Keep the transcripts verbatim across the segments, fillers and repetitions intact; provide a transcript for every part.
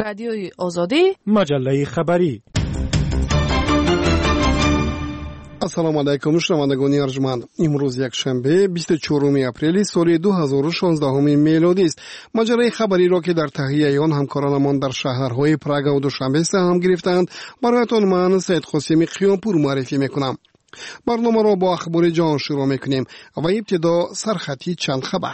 رادیوی آزادی، مجله خبری. السلام علیکم شنوندگان ارجمند. امروز یک شنبه بیست و چهارم اپریل سال دو هزار و شانزده میلادی است. مجله خبری را که در تهیه آن همکارانمان در شهرهای پراگ و دوشنبه سهم گرفتند برایتان من سید قاسمی قیامپور معرفی میکنم. برنامه را با اخبار جهان شروع میکنیم و ابتدا سرخطی چند خبر.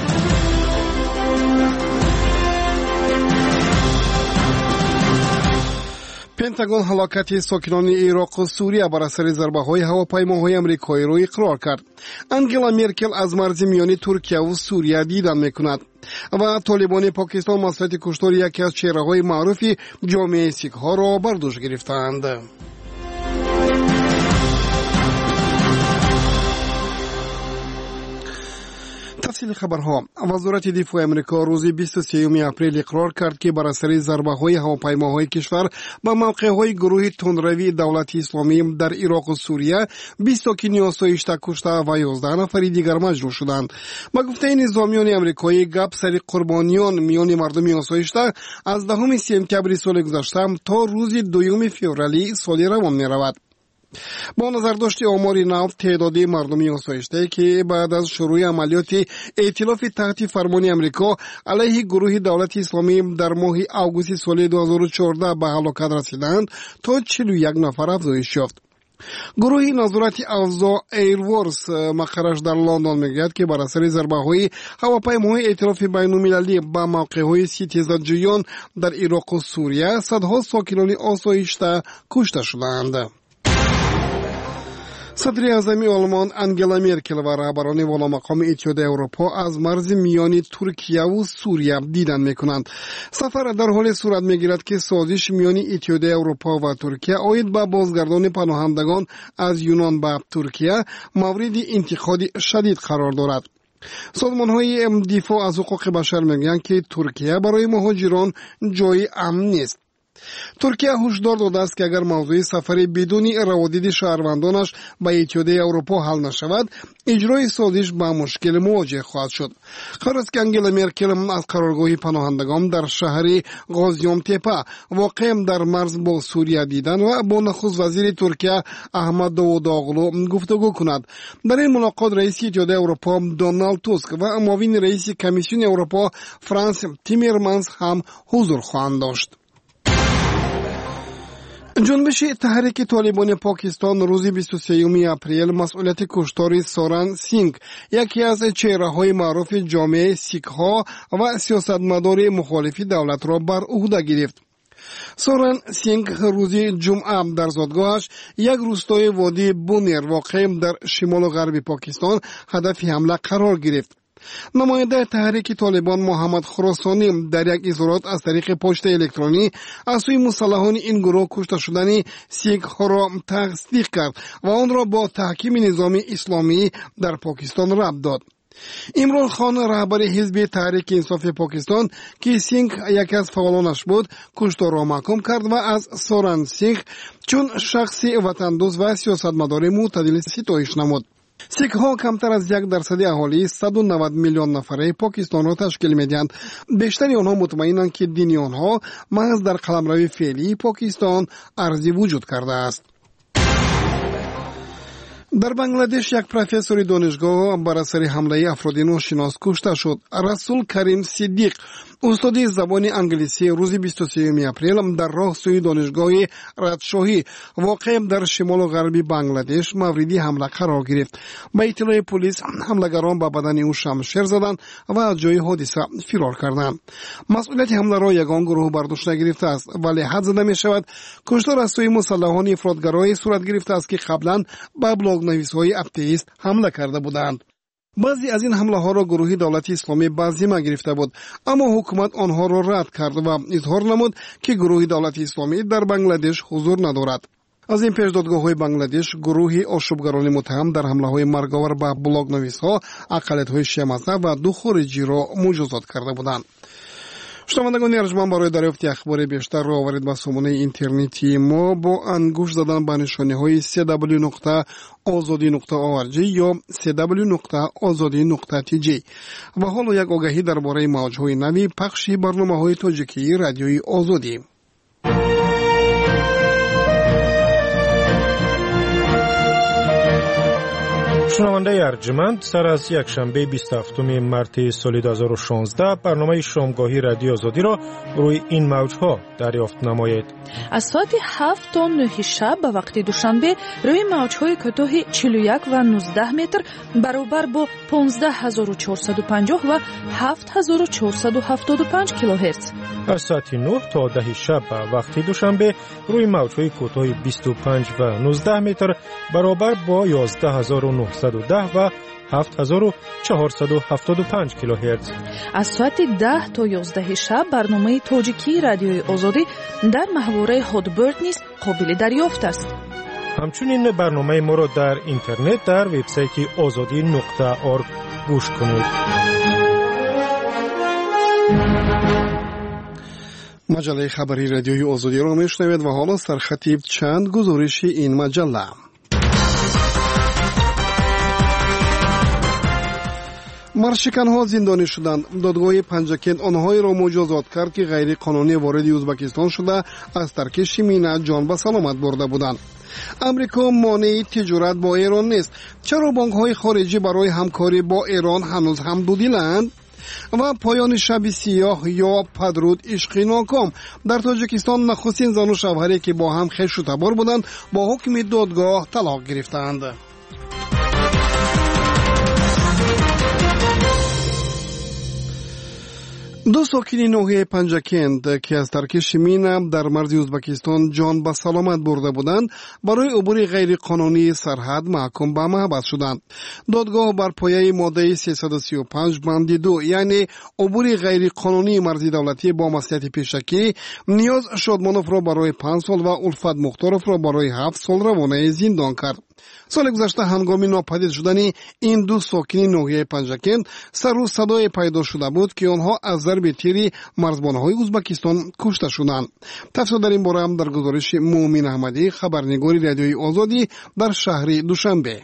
پنتاگون هلاکت ساکنان عراق و سوریه بر اثر ضربه‌های هواپیماهای آمریکایی را اقرار کرد. انگلا مرکل از مرز میانی ترکیه و سوریه دیدن میکند و طالبان پاکستان مسئله کشتار یکی از چهره‌های معروف جامعه سیک‌ها را بر دوش گرفتند. تفصیل خبرها. وزارت دفاع امریکا روز بیست و سوم اپریل اقرار کرد که بر اثر ضربه‌های هواپیماهای کشور به موقع‌های گروه تندروی دولت اسلامی در عراق و سوریه بیست ساکن آسایشته کشته و یازده نفر دیگر مجروح شدند. با گفته نظامیان امریکایی گپ سر قربانیان میان مردم آسایشته از دهم سپتامبر سال گذشته تا روز دوم فوریه سال روان می‌رود. با نظر داشت آمار نو تعدادی مردمی آسایشته که بعد از شروع عملیات ائتلاف تحت فرمان امریکا علیه گروه دولت اسلامی در ماه آگوست سال دو هزار و چهارده به هلاکت رسیدند تا چهل و یک نفر افزایش یافت. گروه نظارت اوضاع ایروورس مقرش در لندن میگوید که بر اثر ضربه‌های هواپیماهای ائتلاف بین‌المللی به موقع‌های ستیزجویان در عراق و سوریه صدها ساکنان آسایشته کشته شدند. صدر اعظم آلمان انگلا مرکل و رهبران والامقام اتحادیه اروپا از مرز میانی ترکیه و سوریه دیدن میکنند. سفر در حال صورت میگیرد که سازش میان اتحادیه اروپا و ترکیه عاید به بازگردان پناهندگان از یونان به ترکیه مورد انتقاد شدید قرار دارد. سازمان‌های دفاع از حقوق بشر میگویند که ترکیه برای مهاجران جای امن نیست. ترکیه هشدار داده است که اگر موضوع سفر بدون روادید شهروندانش به اتحادیه اروپا حل نشود اجرای سازش با مشکل مواجه خواهد شد. قرار است که انگلا مرکل از قرارگاه پناهندگان در شهر غازیان تپه واقع در مرز با سوریه دیدن و با نخست وزیر ترکیه احمد داووداغلو گفتگو کند. در این ملاقات رئیس اتحادیه اروپا دونالد توسک و معاون رئیس کمیسیون اروپا فرانس تیمرمنز هم حضور خواهند داشت. جنبش تحریک طالبان پاکستان روز بیست و سوم اپریل مسئولیت کشتار سورن سینگ یکی از چهره‌های معروف جامعه سیک‌ها و سیاستمدار مخالف دولت را بر عهده گرفت. سورن سینگ روز جمعه در زادگاهش یک روستای وادی بونیر واقع در شمال و غرب پاکستان هدف حمله قرار گرفت. نماینده تحریک طالبان محمد خراسانی در یک اظهارات از طریق پست الکترونی از سوی مسلحان این گروه کشته شدن سیک‌ها را تصدیق کرد و آن را با تحکیم نظام اسلامی در پاکستان ربط داد. عمران خان رهبر حزب تحریک انصاف پاکستان که سینگ یکی از فعالانش بود کشتار را محکوم کرد و از سورن سینگ چون شخصی وطندوست و سیاستمدار معتدل ستایش نمود. سیک ها کمتر از یک درصد اهالی صد و نود میلیون نفره پاکستان را تشکیل میدهند. بیشتر آنها مطمئنند که دین آنها محض در قلمرو فعلی پاکستان ارزی وجود کرده است. در بنگلادش یک پروفسور دانشگاه بر اثر حمله افراد ناشناس کشته شد. رسول کریم صدیق استاد زبان انگلیسی روز بیست و سوم اپریل در راه سوی دانشگاه ردشاهی واقع در شمال و غربی بنگلادش مورد حمله قرار گرفت. با اطلاع پلیس حملگران به بدن او شمشیر زدند و از جای حادثه فرار کردند. مسئولیت حمله را یگان گروه بر دوش نگرفته است ولی حد زده می شود کشتار از سوی مسلحان افراطگرای صورت گرفته است که قبلا به بلاگ نویس‌های اتئیست حمله کرده بودند. بعضی از این حمله ها را گروه دولت اسلامی به ذمه گرفته بود اما حکومت آنها را رد کرد و اظهار نمود که گروه دولت اسلامی در بنگلادش حضور ندارد. از این پیش دادگاه‌های بنگلادش گروهی آشوبگران متهم در حمله‌های مرگاور به بلاگ نویس‌ها، اقلیت‌های شیعه مذهب و دو خارجی را مجازات کرده بودند. شنوندگان ارجمند، برای دریافت اخبار بیشتر را آورید به سامانه اینترنتی ما با انگوش زدن به نشانه‌های سی دبلیو نقطه آزادی نقطه او ار جی یا سی دبلیو نقطه آزادی نقطه تی جی. و حالا یک آگهی درباره موج‌های نوی پخش برنامه‌های تاجیکی رادیوی آزادی. شنونده ارجمند، سر از یک شنبه بیست و هفتم مارس سال دو هزار و شانزده برنامه شامگاهی رادیو آزادی را روی این موجها دریافت نمایید. از ساعت هفت تا نه شب به وقت دوشنبه روی موجهای کوتاه چهل و یک و نوزده متر برابر با پانزده هزار و چهارصد و پنجاه و هفت هزار و چهارصد و هفتاد و پنج کیلوهرتز. از ساعت نه تا ده شب به وقت دوشنبه روی موجهای کوتاه بیست و پنج و نوزده متر برابر با یازده هزار و نهصد و ده و هفت هزار و چهارصد و هفتاد و پنج کیلوهرتز. از ساعت ده تا یازده شب برنامه تاجیکی رادیوی آزادی در محوره هادبرد نیز قابل دریافت است. همچنین برنامه ما را در اینترنت در وبسایت آزادی نقطه اورگ گوش کنید. مجله خبری رادیوی آزادی را میشنوید و حالا سرخط چند گزارش این مجله. مرشکن‌ها زندانی شدند. دادگاه پنجکند آنهایی را مجازات کرد که غیر قانونی وارد ازبکستان شده از ترکیش مینه جان به سلامت برده بودند. امریکا مانع تجارت با ایران نیست. چرا بانک‌های خارجی برای همکاری با ایران هنوز هم دودیلند؟ و پایان شب سیاه یا پدرود عشقی ناکام. در تاجیکستان نخستین زن و شوهری که با هم خویش و تبار بودند با حکم دادگاه طلاق گرفتند. دو ساکنی ناحیه پنجکند که از ترکیش مینه در مرز ازبکستان جان به سلامت برده بودند برای عبور غیر قانونی سرحد محکوم به محبس شدند. دادگاه بر پایه ماده سیصد و سی و پنج بند دو یعنی عبور غیر قانونی مرزی دولتی با مصلحت پیشکی نیاز شادمانوف را برای پنج سال و الفت مختاروف را برای هفت سال روانه زندان کرد. سال گذشته هنگام ناپدید شدن این دو ساکنی ناحیه پنجکند سر و صدای پیدا شده بود که آنها از ضرب تیری مرزبان‌های ازبکستان کشته شدند. تفصیل در این باره هم در گزارش مومن احمدی، خبرنگاری رادیوی آزادی در شهر دوشنبه.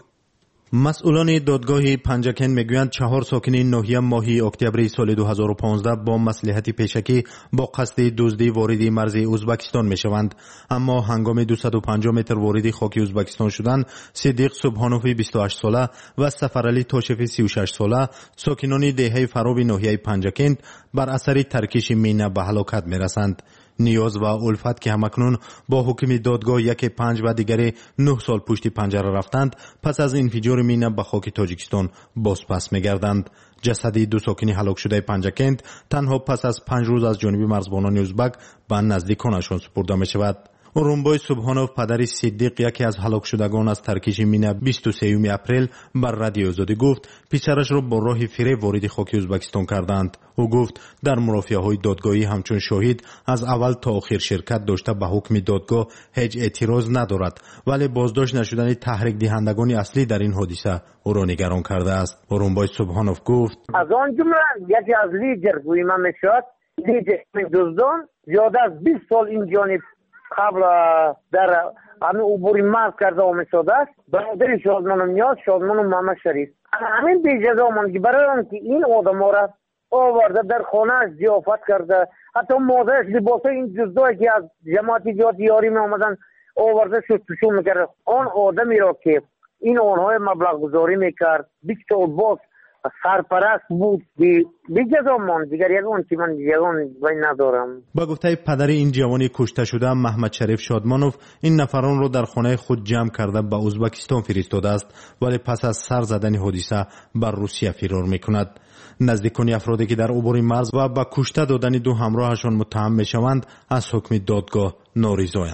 مسئولان دادگاه پنجکند میگویند چهار ساکن ناحیه ماه اکتبر سال دو هزار و پانزده با مصلحت پیشکی با قصد دزدی وارد مرز ازبکستان میشوند، اما هنگام دویست و پنجاه متر وارد خاک ازبکستان شدن صدیق سبحانوف بیست و هشت ساله و سفرعلی تاشف سی و شش ساله ساکنان دهه فراب ناحیه پنجکند بر اثر ترکیش مینه به هلاکت میرسند. نیاز و الفت که همکنون با حکم دادگاه یک پنج و دیگری نه سال پشت پنجره رفتند پس از انفجار مینه به خاک تاجیکستان بازپس میگردند. جسد دو ساکنی هلاک شده پنجکند تنها پس از پنج روز از جانب مرزبانان ازبک به نزدیکانشان سپرده می شود. اورونبای سبحانوف پدر صدیق یکی از هلاک شدگان از ترکیش مینه بیست و سوم اپریل بر رادیو آزادی گفت پسرش را با راه فریب وارد خاک ازبکستان کردند. او گفت در مرافعه‌های دادگاهی همچون شاهد از اول تا آخر شرکت داشته به حکم دادگاه هیچ اعتراض ندارد، ولی بازداشت نشدن تحریک دهندگان اصلی در این حادثه او را نگران کرده است. اورونبای سبحانوف گفت از آن جمله یکی از لیدر گویما میشد لیدر دزدان زیاده از بیست سال این جانب قبل در همین عبوری مرز کرده آمده است. برادر شادمان نیاز شادمان محمد شریف همین بیجزا ماند که برای آنکه این آدم را آورده در خانه‌اش ضیافت کرده، حتی مادرش لباسای این جزدایی که از جماعت جهاد یاری می آمدن آورده شستشو میکرد. آن آدمی را که این آنهای مبلغ گذاری میکرد بیست سال باز سرپرست بود بیجزا ماند. دیگر یگان که من یگان باید ندارم. با گفته پدر این جوانی کشته شده محمد شریف شادمانوف این نفران را در خانه خود جمع کرده به ازبکستان فرستاده است، ولی پس از سر زدن حادثه بر روسیه فرار میکند. نزدیکان افرادی که در عبور مرز و با کشته دادن دو همراهشان متهم میشوند از حکم دادگاه نارضایند.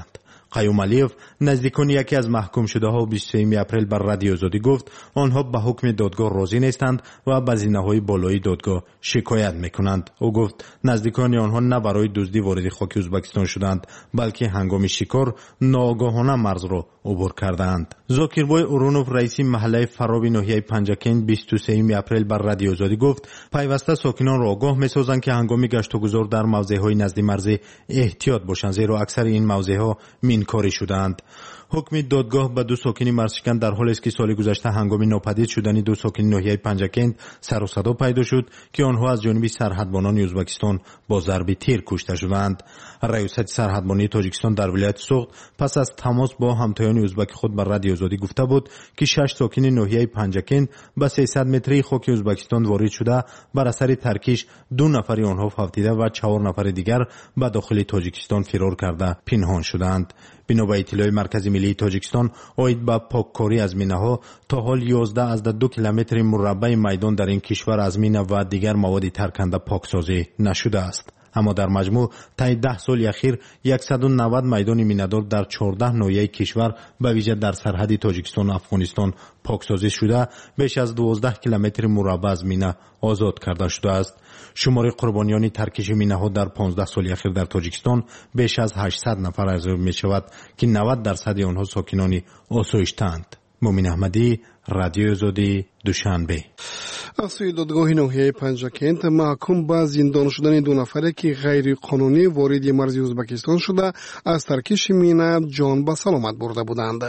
قیوم علیف نزدیکان یکی از محکوم شده ها بیست و سوم اپریل بر رادیو آزادی گفت آنها به حکم دادگاه راضی نیستند و به زینه‌های بالایی دادگاه شکایت میکنند. او گفت نزدیکان آنها نه برای دزدی وارد خاک ازبکستان شدند بلکه هنگام شکار ناآگاهانه مرز را عبور کردند. زاکربای اورونوف رئیس محله فراب ناحیه پنجکین بیست و سوم اپریل بر رادیو آزادی گفت پیوسته ساکنان را آگاه می‌سازند که هنگام گشت و گذار در موضع‌های نزد مرز احتیاط باشند زیرا اکثر این موضع‌ها مینکاری شدند. حکم دادگاه به دو ساکن مرزشکن در حالی است که سال گذشته هنگام ناپدید شدن دو ساکن ناحیه پنجکین سر و صدا پیدا شد که آنها از جانب سرحدبانان ازبکستان با ضرب تیر کشته شدند. ریاست سرحدبانی تاجیکستان در ولایت سوخت پس از تماس با همتایان ازبک خود بر رادیو آزادی گفته بود که شش ساکن ناحیه پنجکین به سیصد متری خاک ازبکستان وارد شده بر اثر ترکیش دو نفر آنها فوتیده و چهار نفر دیگر به داخل تاجیکستان فرار کرده پنهان شدند. بنا به اطلاع مرکز ملی تاجیکستان اید به پاککاری از مینه‌ها تا حال یازده از دو کیلومتر مربع میدان در این کشور از مینه و دیگر مواد ترکنده پاکسازی نشده است. اما در مجموع طی ده سال اخیر صد و نود میدان مینه‌دار در چهارده ناحیه کشور به ویژه در سرحد تاجیکستان و افغانستان پاکسازی شده بیش از دوازده کیلومتر مربع از مینه آزاد کرده شده است. شمار قربانیان ترکش مینه‌ها در پانزده سال اخیر در تاجیکستان بیش از هشتصد نفر ارزیابی می‌شود که نود درصد آنها ساکنان آسایش‌اند. مومن احمدی، رادیو آزادی، دوشنبه. از سوی دادگاه ناحیه پنجکین محکوم به زندان شدن دو نفره که غیر قانونی وارد مرز ازبکستان شده از ترکش مینه جان به سلامت برده بودند.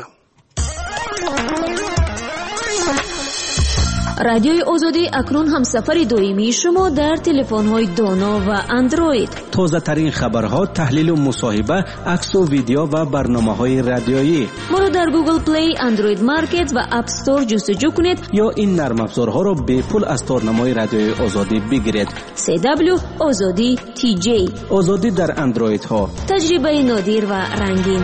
رادیوی آزادی اکنون هم سفر دائمی شما در تلفن‌های دانا و اندروید. تازه ترین خبرها، تحلیل و مصاحبه، عکس و ویدیو و برنامه‌های رادیویی. ما را در گوگل پلی، اندروید مارکت و اپ استور جستجو کنید یا این نرم افزارها را به پول از تارنمای رادیوی آزادی بگیرید. سی دبلیو آزادی تی جی. آزادی در اندروید ها. تجربه نادر و رنگین.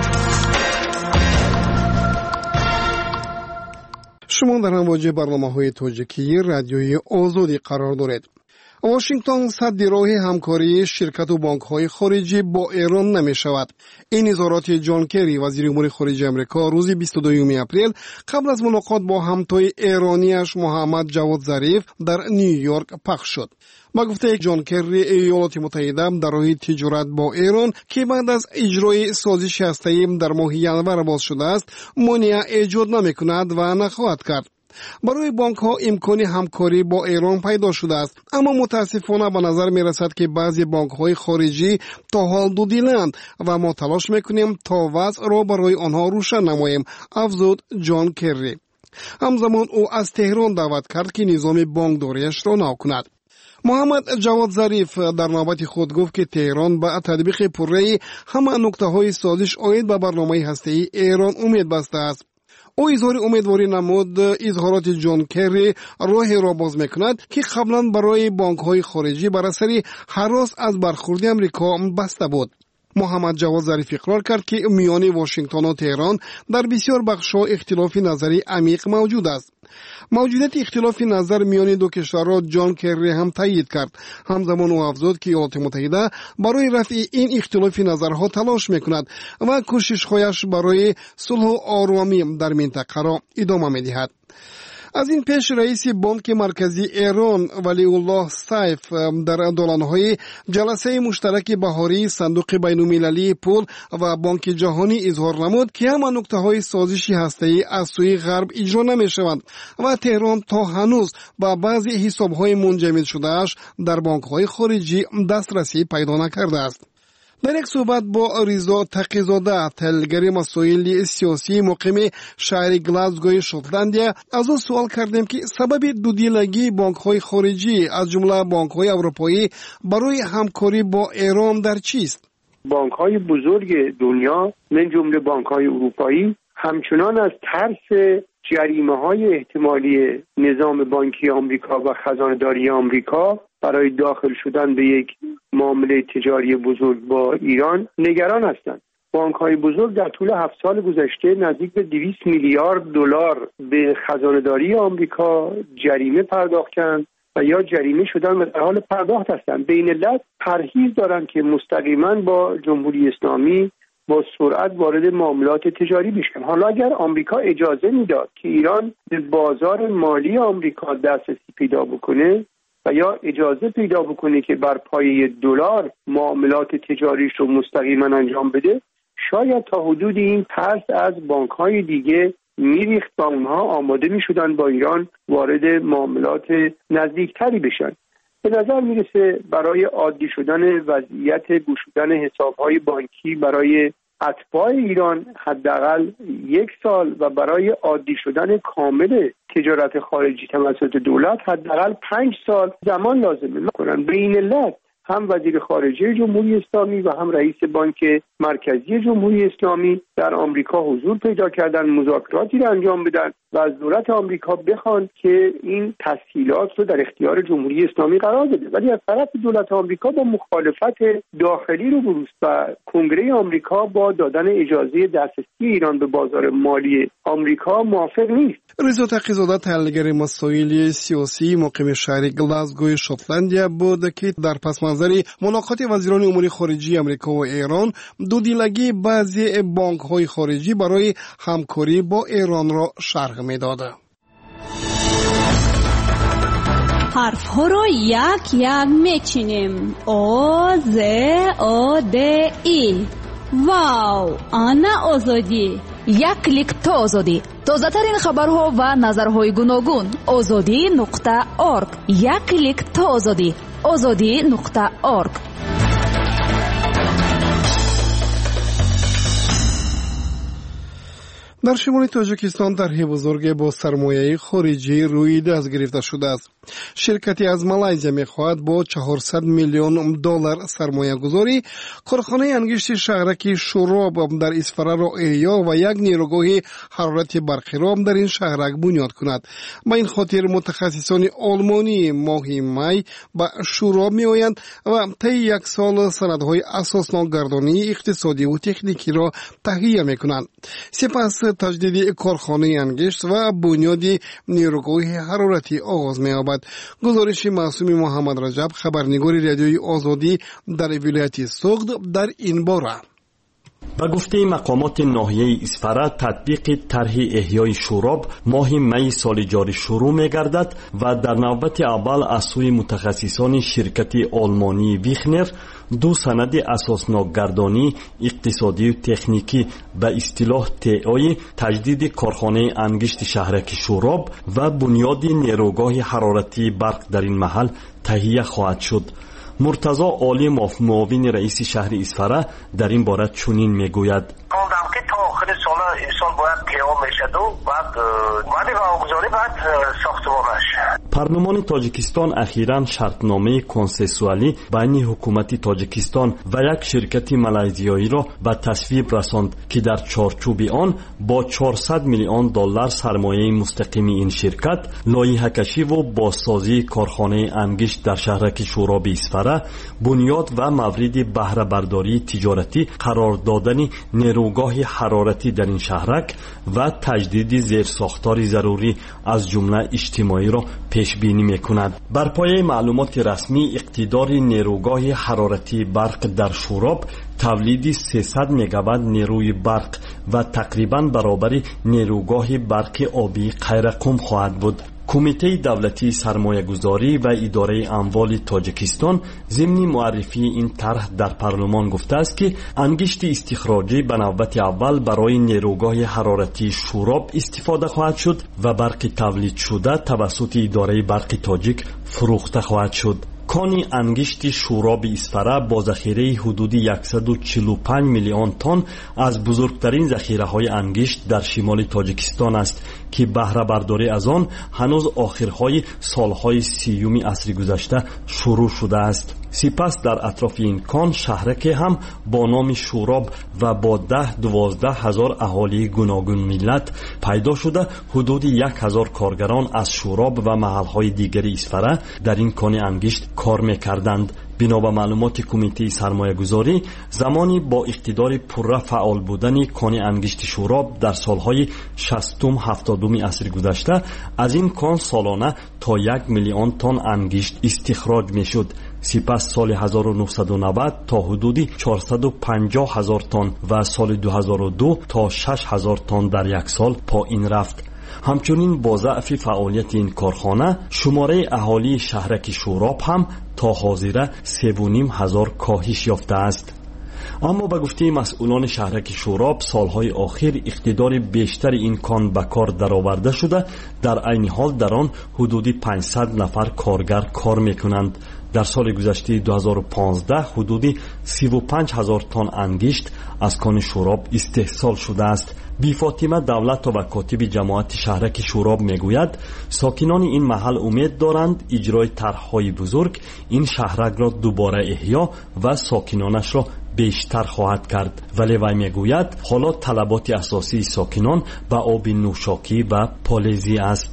شما در امواج برنامه‌های تاجیکی رادیوی آزادی قرار دارید. واشنگتن سد راه همکاری شرکت و بانک‌های خارجی با ایران نمی‌شود. این اظهارات جان کری وزیر امور خارجه آمریکا روز بیست و دوم اپریل قبل از ملاقات با همتای ایرانیش محمد جواد ظریف در نیویورک پخش شد. با گفته جان کری ایالات متحده در راه تجارت با ایران که بعد از اجرای سازش هسته‌ای در ماه ژانویه باز شده است مانع ایجاد نمی‌کند و نخواهد کرد. برای بانک ها امکان همکاری با ایران پیدا شده است، اما متاسفانه به نظر می رسد که بعضی بانک های خارجی تا حال دو دلند و ما تلاش میکنیم تا وضع را برای آنها روشن نماییم، افزود جان کری. همزمان او از تهران دعوت کرد که نظام بانکداریش را نو کند. محمد جواد ظریف در نوبت خود گفت که تهران به تطبیق پره همه نکته های سازش آید به برنامه هسته‌ای ایران امید بسته است. او اظهار امیدواری نمود اظهارات جان کری راه را باز میکند که قبلا برای بانک های خارجی بر اثر هراس از برخورد امریکا بسته بود. محمد جواد ظریف اقرار کرد که میان واشنگتن و تهران در بسیار بخش‌ها اختلاف نظری عمیق موجود است. موجودیت اختلاف نظر میان دو کشور را جان کری هم تایید کرد. همزمان او افزود که ایالات متحده برای رفع این اختلاف نظرها تلاش میکند و کوشش‌هایش برای صلح و آرامی در منطقه را ادامه میدهد. از این پیش رئیس بانک مرکزی ایران ولی الله سیف در دالان‌های جلسه مشترک بهاری صندوق بین‌المللی پول و بانک جهانی اظهار نمود که همه نکته‌های سازشی هسته‌ای از سوی غرب اجرا نمی‌شوند و تهران تا هنوز با بعضی حساب‌های منجمد شده‌اش در بانک‌های خارجی دسترسی پیدا نکرده است. در یک صحبت با رضا تقی‌زاده تحلیلگر مسائل سیاسی مقیم شهر گلاسگوی شوتلندیا از او سوال کردیم که سبب دودیلگی بانک‌های خارجی از جمله بانک‌های اروپایی برای همکاری با ایران در چیست؟ بانک‌های بزرگ دنیا من جمله بانک‌های اروپایی همچنان از ترس جریمه‌های احتمالی نظام بانکی آمریکا و خزانه‌داری آمریکا برای داخل شدن به یک معامله تجاری بزرگ با ایران نگران هستند. بانک‌های بزرگ در طول هفت سال گذشته نزدیک به دویست میلیارد دلار به خزانه‌داری آمریکا جریمه پرداخت کردند و یا جریمه شدن و در حال پرداخت هستند. بین علت پرهیز دارند که مستقیما با جمهوری اسلامی با سرعت وارد معاملات تجاری بشن. حالا اگر آمریکا اجازه میداد که ایران به بازار مالی آمریکا دسترسی پیدا بکنه و یا اجازه پیدا بکنه که بر پایه دلار معاملات تجاریش رو مستقیما انجام بده، شاید تا حدود این ترس از بانک‌های دیگه میریخت و اونها آماده میشدن با ایران وارد معاملات نزدیکتری بشن. به نظر میرسه برای عادی شدن وضعیت گشودن حساب‌های بانکی برای اتباع ایران حداقل یک سال و برای عادی شدن کامل تجارت خارجی توسط دولت حداقل پنج سال زمان لازمه. میکنن به این علت هم وزیر خارجه جمهوری اسلامی و هم رئیس بانک مرکزی جمهوری اسلامی در آمریکا حضور پیدا کردن، مذاکراتی را انجام بدن و از دولت آمریکا بخوان که این تسهیلات رو در اختیار جمهوری اسلامی قرار بده. ولی از طرف دولت آمریکا با مخالفت داخلی رو بروز و کنگره آمریکا با دادن اجازه دسترسی ایران به بازار مالی آمریکا موافق نیست. رضا تقی‌زاده تحلیلگر مسائل سیاسی مقیم شهر گلاسگوی شوتلندیا بود که در پس منظر ملاقات وزیران امور خارجه آمریکا و ایران دودیلگی بعضی بانک‌های خارجی برای همکاری با ایران را شرح می‌داد. حرف‌ها را یک یک می‌چینیم. او ز او د ای. واو، آنا آزادی. یک کلیک تا آزادی. تازه‌ترین خبرها و نظرهای گوناگون. آزادی نقطه اورگ. یک کلیک تا آزادی. آزادی نقطه اورگ. در شمال تاجیکستان طرح بزرگ با سرمایه خارجی روی دست گرفته شده است. شرکتی از مالایزیا می‌خواهد با چهارصد میلیون دلار سرمایه گذاری کارخانه انگشت شهرک شوراب در اسفره را احیا و یک نیروگاه حرارت برقی را در این شهرک بنیاد کند. با این خاطر متخصصان آلمانی ماه می به شوراب می‌آیند و طی یک سال سندهای اساسنامه‌گردانی اقتصادی و تکنیکی را تهیه می‌کنند. سپس تجدید کارخانه انگشت و بنیاد نیروگاه حرارتی آغاز می‌یابد. گزارش معصوم محمد رجب، خبرنگار رادیوی آزادی در ولایت سوغد در این باره. به گفته مقامات ناحیه اسفره تطبیق طرح احیای شوراب ماه می سال جاری شروع می گردد و در نوبت اول از سوی متخصصان شرکت آلمانی ویخنر دو سند اساسنامه‌گردانی اقتصادی و تکنیکی به اصطلاح تی آی تجدید کارخانه انگشت شهرک شوراب و بنیاد نیروگاه حرارتی برق در این محل تهیه خواهد شد. مرتضی عالی معاون رئیس شهر اسفره در این باره چنین میگوید: گفتم که تا آخر سال انسان باید قیام میشد و بعد ولی واگذاری بعد ساختمانش. پارلمان تاجیکستان اخیراً شرطنامه کنسنسوالی بین حکومت تاجیکستان و یک شرکت مالایزیایی را به تصویب رساند که در چارچوب آن با چهارصد میلیون دلار سرمایه مستقیم این شرکت لایحه کشی و بازسازی کارخانه انگشت در شهرک شوراب اسفره، بنیاد و مورد بهره برداری تجارتی قرار دادن نیروگاه حرارتی در این شهرک و تجدید زیرساختار ضروری از جمله اجتماعی را پیش بینی می‌کند. بر پایه معلومات رسمی اقتدار نیروگاه حرارتی برق در شوراب تولید سیصد مگاوات نیروی برق و تقریباً برابر نیروگاه برق آبی قیرقم خواهد بود. کمیته دولتی سرمایه گذاری و اداره اموال تاجیکستان ضمن معرفی این طرح در پارلمان گفته است که انگشت استخراجی به نوبت اول برای نیروگاه حرارتی شوراب استفاده خواهد شد و برق تولید شده توسط اداره برق تاجیک فروخته خواهد شد. کان انگشت شوراب اسفره با ذخیره حدود صد و چهل و پنج میلیون تن از بزرگترین ذخیره‌های انگشت در شمال تاجیکستان است که بهره برداری از آن هنوز آخرهای سالهای سیوم عصر گذشته شروع شده است. سپس در اطراف این کان شهرک هم با نام شوراب و با ده دوازده هزار اهالی گوناگون ملت پیدا شده حدود یک هزار کارگران از شوراب و محلهای دیگری اسفره در این کان انگشت کار میکردند. бино ба маълумоти кумитаи сармоягузорӣ, замони бо иқтидори пурра фаъол будани кони ангишти шӯроб дар солҳои шастум ҳафтодуми асри гузашта аз ин кон солона то як миллион тонн ангишт истихроҷ мешуд. сипас соли ҳазору нуҳсаду навад то ҳудуди чорсаду панҷоҳ ҳазор тонн ва соли дуҳазору ду то шаш ҳазор тонн дар як сол поин рафт. ҳамчунин бо заъфи фаъолияти ин корхона шумораи аҳолии шаҳраки шӯроб ҳам то ҳозира севу ним ҳазор коҳиш ёфтааст. аммо ба гуфтаи масъулони шаҳраки шӯроб солҳои охир иқтидори бештари ин кон ба кор дароварда шуда, дар айни ҳол дар он ҳудуди панҷсад нафар коргар кор мекунанд. дар соли гузаштаи дуҳазору понздаҳ ҳудуди сиву панҷ ҳазор тонн ангишт аз кони шӯроб истеҳсол шудааст. бифотима давлатова котиби ҷамоати шаҳраки шӯроб мегӯяд, сокинони ин маҳал умед доранд иҷрои тарҳҳои бузург ин шаҳракро дубора эҳьё ва сокинонашро бештар хоҳад кард. вале вай мегӯяд ҳоло талаботи асосии сокинон ба оби нӯшокӣ ва полезӣ аст.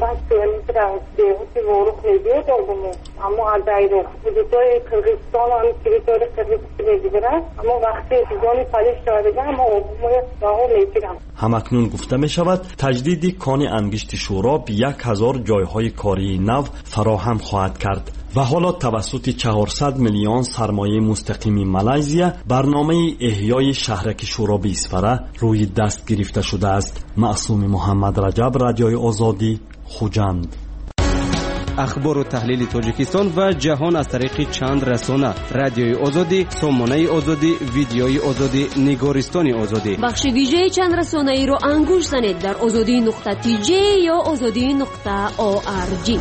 ҳамакнун гуфта мешавад таҷдиди кони ангишти шӯроб як ҳазор ҷойҳои кории нав фароҳам хоҳад кард ва ҳоло тавассути чаҳорсад миллион сармояи мустақими Малайзия барномаи эҳьёи шаҳраки шӯроби Исфара рӯи даст гирифта шудааст. маъсуми муҳаммад Раҷаб, Радиои Озодӣ, Хуҷанд. ахбору таҳлили тоҷикистон ва ҷаҳон аз тариқи чанд расона: Радиои Озодӣ, Сомонаи Озодӣ, Видеои Озодӣ, Нигористони Озодӣ. бахши вижеи чанд расонаиро ангуш занед дар озодӣ нуқта ти ҷе ё озодӣ нуқта о ар ҷи.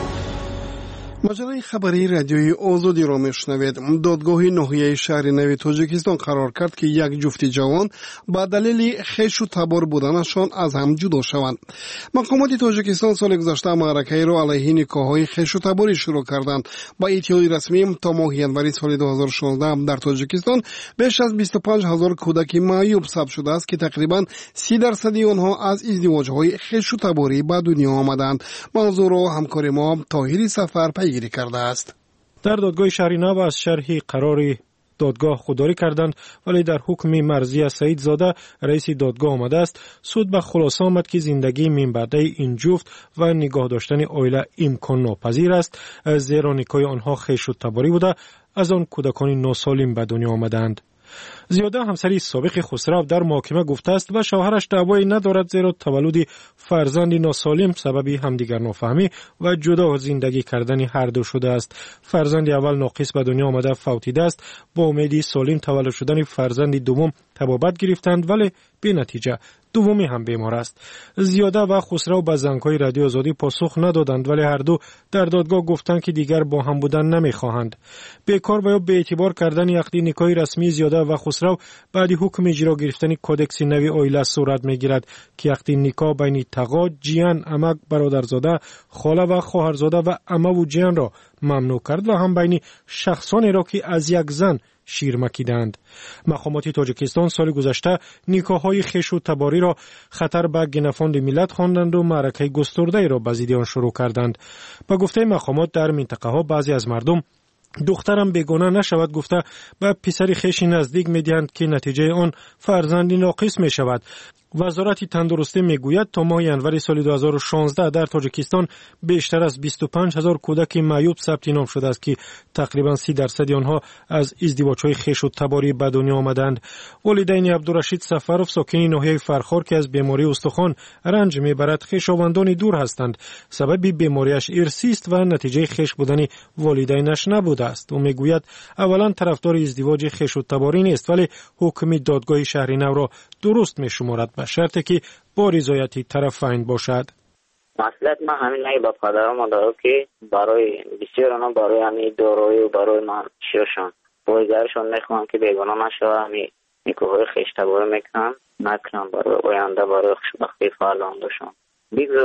маҷраи хабарии радиои Озодиро мешунавед. додгоҳи ноҳияи шаҳри нави Тоҷикистон қарор кард ки як ҷуфти ҷавон ба далели хешу табор буданашон аз ҳам ҷудо шаванд. мақомоти Тоҷикистон соли гузашта маъракаеро алайҳи никоҳҳои хешу таборӣ шурӯъ карданд. ба иттилои расмӣ то моҳи январи соли дуҳазору шонздаҳ дар Тоҷикистон беш аз бисту панҷ ҳазор кӯдаки маъюб сабт шудааст ки тақрибан си дарсади онҳо аз издивоҷҳои хешу таборӣ ба дунё омаданд. мавзӯъро ҳамкори мо Тоҳири Сафар пайгирӣ кардааст. дар додгоҳи шаҳри нав аз шарҳи қарори додгоҳ худдорӣ карданд, вале дар ҳукми Марзия Саидзода раиси додгоҳ омадааст, суд ба хулоса омад ки зиндагии минбаъдаи ин ҷуфт ва нигоҳ доштани оила имконнопазир аст, зеро никоҳи онҳо хешу таборӣ буда аз он кӯдакони носолим ба дунё омадаанд. зиёда ҳамсари собиқи Хусрав дар муҳокима гуфтааст ва шавҳараш даъвое надорад, зеро таваллуди фарзанди носолим сабаби ҳамдигарнофаҳмӣ ва ҷудо зиндагӣ кардани ҳарду шудааст. фарзанди аввал ноқис ба дунё омада фавтидааст. бо умеди солим таваллуд шудани фарзанди дуввум табобат гирифтанд, вале бенатиҷа. дуввуми ҳам бемор аст. зиёда ва Хусрав ба зангҳои радиои Озодӣ посух надоданд, вале ҳарду дар додгоҳ гуфтанд ки дигар бо ҳам будан намехоҳанд. бекор ва ё беэътибор кардани ақди никоҳи расмии Зиёда ва Хусрав баъди ҳукми иҷро гирифтани кодекси нави оила сурат мегирад, ки ақди никоҳ байни тағо, ҷиян, амак, бародарзода, хола ва хоҳарзода ва амаву ҷиянро мамнӯъ кард ва ҳам байни шахсонеро ки аз як зан шир макиданд. мақомоти Тоҷикистон соли гузашта никоҳҳои хешу табориро хатар ба генофонди миллат хонданд ва маъракаи густурдаеро ба зидди он шурӯъ карданд. ба гуфтаи мақомот дар минтақаҳо баъзе аз мардум духтарам бегона нашавад гуфта ба писари хеши наздик медиҳанд ки натиҷаи он фарзанди ноқис мешавад. вазорати тандурустӣ мегӯяд то моҳи январи соли дуҳазору шонздаҳ дар Тоҷикистон бештар аз бисту панҷ ҳазор кӯдаки маъюб сабти ном шудааст ки тақрибан си дарсади онҳо аз издивоҷҳои хешу таборӣ ба дунё омаданд. волидайни Абдурашид Сафаров, сокини ноҳияи Фархор, ки аз бемории устухон ранҷ мебарад, хешовандони дур ҳастанд. сабаби бемориаш ирсист ва натиҷаи хеш будани волидайнаш набудааст. ӯ мегӯяд аввалан тарафдори издивоҷи хешу таборӣ нест, вале ҳукми додгоҳи шаҳри навро дуруст мешуморад ба шарте ки бо ризояти тарафайн бошад. маслиҳат ман ҳамин ай ба падарам додам ки барои бисёр онҳо барои ҳамин дорои барои ман шиёшон боигаришон мехоҳам ки бегона нашава, ҳамин никоҳҳои хештаборӣ мекунам накунам барои оянда, барои хушбахтии фарзандашон. бигзор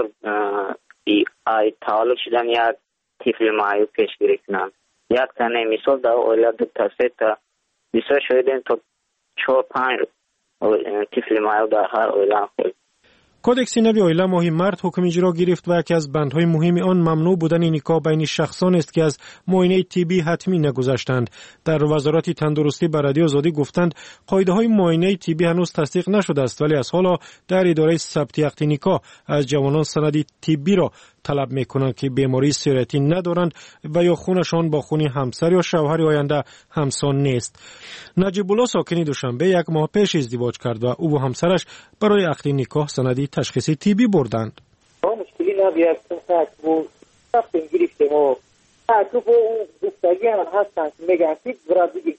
ай таваллуд шудани як тифли маъюб пешгирӣ кунам. як тане мисол дар оила дута сета бисёр шоидем то чор панҷ тифли маъюб дар ҳар оила. کودکس نوی اویلا ماهی مرد حکم اجرا گرفت و یکی از بندهای مهم آن ممنوع بودن نکاح بین شخصان است که از معاینه طبی حتمی نگذشتند. در وزارت تندرستی به رادیو آزادی گفتند قاعده های معاینه طبی هنوز تصدیق نشده است، ولی از حالا در اداره ثبت عقد نکاح از جوانان سند طبی را طلب میکنند که بیماری سیریتی ندارند و یا خونشان با خون همسر یا شوهر آینده همسان نیست. نجیب الله ساکن دوشنبه یک ماه پیش ازدواج کرد و او و همسرش برای عقد نکاح سندی تشخیصی طبی بردند. مشکلی نبیاد ساعت بود رفتیم گرفتیم و تو با اون دوستگی هم هستن میگن که برای دیگه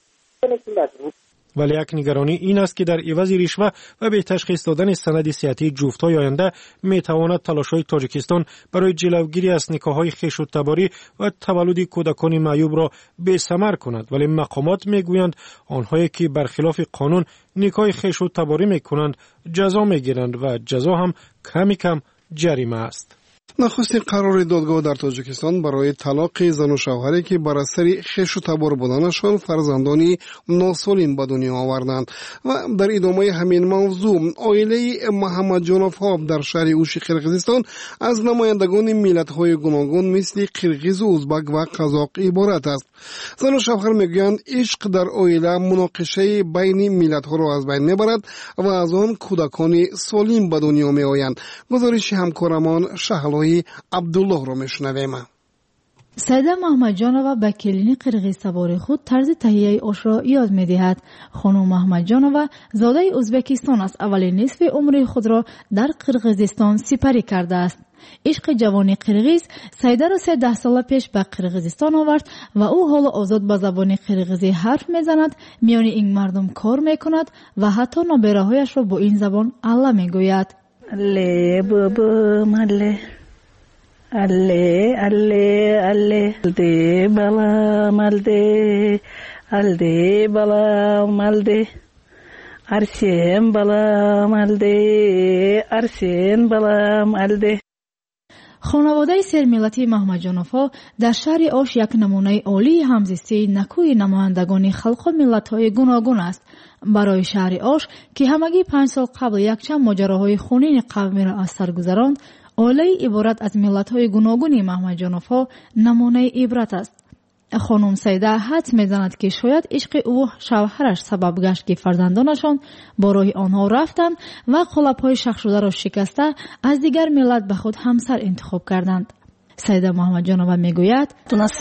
ولی یک نگرانی این است که در عوض رشوه و به تشخیص دادن سند صحتی جفت‌های آینده میتواند تلاش‌های تاجیکستان برای جلوگیری از نکاح‌های خویش و تباری و تولد کودکان معیوب را بی‌ثمر کند. ولی مقامات میگویند آنهایی که برخلاف قانون نکاح خویش و تباری میکنند جزا میگیرند و جزا هم کمی کم جریمه است. نخستین قرار دادگاه در تاجیکستان برای طلاق زن و شوهری که بر اثر خویش و تبار بودنشان فرزندانی ناسالم به دنیا آوردند. و در ادامه همین موضوع عائله محمد جانوف ها در شهر اوش قرقیزستان از نمایندگان ملت‌های گوناگون مثل قرقیز و ازبک و قزاق عبارت است. زن و شوهر میگویند عشق در عائله مناقشه بین ملت‌ها را از بین میبرد و از آن کودکان سالم به دنیا میآیند. گزارش همکارمان شهلای عبدالله را میشنویم. سیده محمد جانوه به کلینی قرقیز سوار خود طرز تهیه آش را یاد می‌دهد. خانم محمد جانوه زاده ازبکستان است. اولین نصف عمر خود را در قرقیزستان سپری کرده است. عشق جوانی قرقیز سیده را سیزده سال پیش به قرقیزستان آورد و او حالا آزاد به زبان قرقیزی حرف میزند، میان این مردم کار میکند و حتی نابغه‌هایش را با این زبان الله میگوید. الله بابا مله الله الله الله ده بالا مالده الده بالا مالده ارسین بالا مالده ارسین بالا مالده. خانواده سرملتی محمد جانوفا در شهر آش یک نمونه عالی همزیستی نکوی نمایندگان خلق و ملت‌های گوناگون است. برای شهر آش که همگی پنج سال قبل یک چند ماجراهای خونین قومی را از سر گذراند، عائله عبارت از ملت‌های گوناگون محمد جانوفا نمونه عبرت است. خانم سیده حدس می‌زند که شاید عشق او شوهرش سبب گشت که فرزندانشان با راه آنها رفتند و قالب‌های شخص شده را شکسته از دیگر ملت به خود همسر انتخاب کردند. سیده محمد جانوه میگوید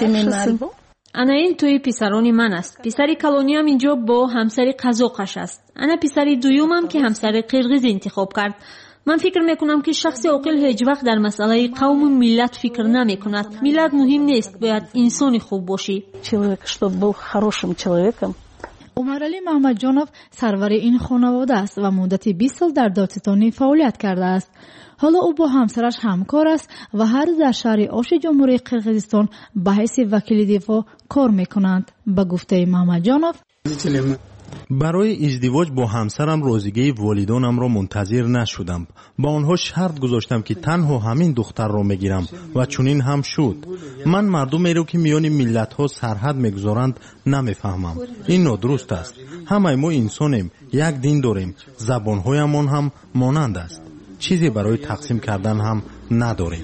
انا این توی پسرانی من است. پسری کلونی هم اینجا با همسری قزاقش است. انا پسری دویومم که همسر قرقیز انتخاب کرد. من فکر میکنم که شخص عاقل هیچ وقت در مسئله قوم و ملت فکر نمیکند. ملت مهم نیست، باید انسان خوب باشی. عمر علی محمد جانوف سرور این خانواده است و مدت بیست سال در دادستانی فعالیت کرده است. حالا او با همسرش همکار است و هر روز در شهر آش جمهوری قرقیزستان به حیث وکیل دفاع کار میکنند. به گفته محمد جانوف برای ازدواج با همسرم روزگی والدانم را منتظر نشدم. با آنها شرط گذاشتم که تنها همین دختر را میگیرم و چنین هم شد. من مردمی را که میان ملت ها سرحد میگذارند نمیفهمم. این نادرست است. همه ما انسانیم، یک دین داریم، زبانهایمان هم مانند است. چیزی برای تقسیم کردن هم نداریم.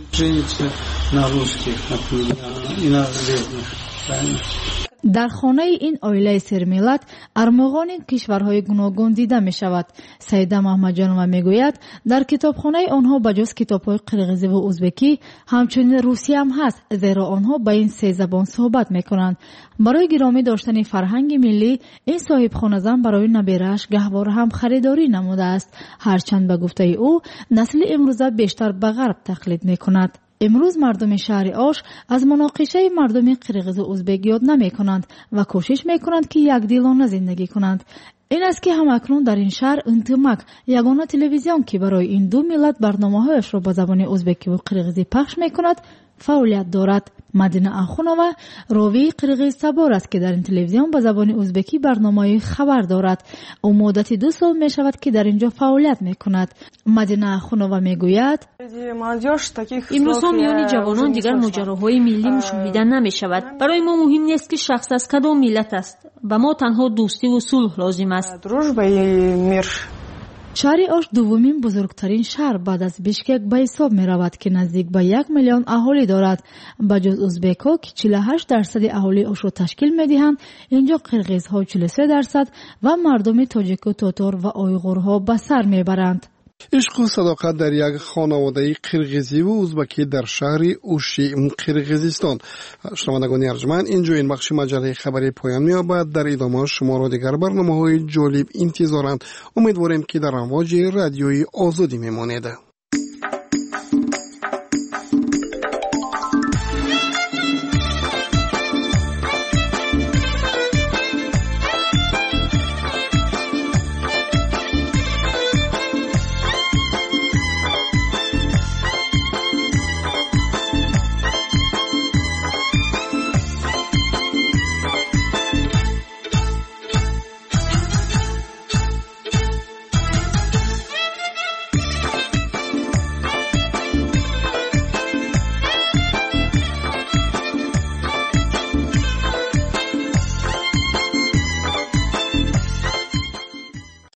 در خانه این عائله سرملت ارمغان کشورهای گوناگون دیده می شود. سیده محمد جانوه می گوید در کتابخانه آنها بجز کتاب‌های قرقیزی و ازبکی همچنین روسی هم هست، زیرا آنها به این سه زبان صحبت می کنند. برای گرامی داشتن فرهنگ ملی این صاحب خانه زن برای نبیره‌اش گهواره هم خریداری نموده است، هرچند به گفته او نسل امروزه بیشتر به غرب تقلید می کند. امروز مردم شهر آش از مناقشه مردم قرقیز و ازبک یاد نمی کنند و کوشش می کنند که یک دیلانه زندگی کنند. این است که همکنون در این شهر انتمک یگانه تلویزیون که برای این دو ملت برنامه‌هایش را با زبان ازبکی و قرقیزی پخش می کند فعالیت دارد. مدینه اخونوه راوی قرقیز تبار است که در این تلویزیون با زبان ازبکی برنامه خبر دارد. او مدت دو سال می شود که در اینجا فعالیت می کند. مدینه اخونوه می گوید امروز میان جوانان دیگر ماجراهای ملی مشاهده نمی شود. برای ما مهم نیست که شخص از کدام ملت است و ما تنها دوستی و صلح لازم است. шаҳри Ош дуввумин бузургтарин шаҳр баъд аз Бишкек ба ҳисоб меравад, ки наздик ба як миллион аҳолӣ дорад. ба ҷуз ӯзбекҳо, ки чилу ҳашт дарсади аҳолии Ошро ташкил медиҳанд, инҷо қирғизҳо чилу се дарсад ва мардуми тоҷику татор ва ойғурҳо ба сар мебаранд. ишқу садоқат дар як хонаводаи қирғизиву ӯзбакӣ дар шаҳри Ӯши, Қирғизистон. шунавандагони арҷманд, инҷо ин бахши маҷаллаи хабарӣ поён меёбад. дар идома шуморо дигар барномаҳои ҷолиб интизоранд. умедворем ки дар амвоҷи радиои Озодӣ мемонед.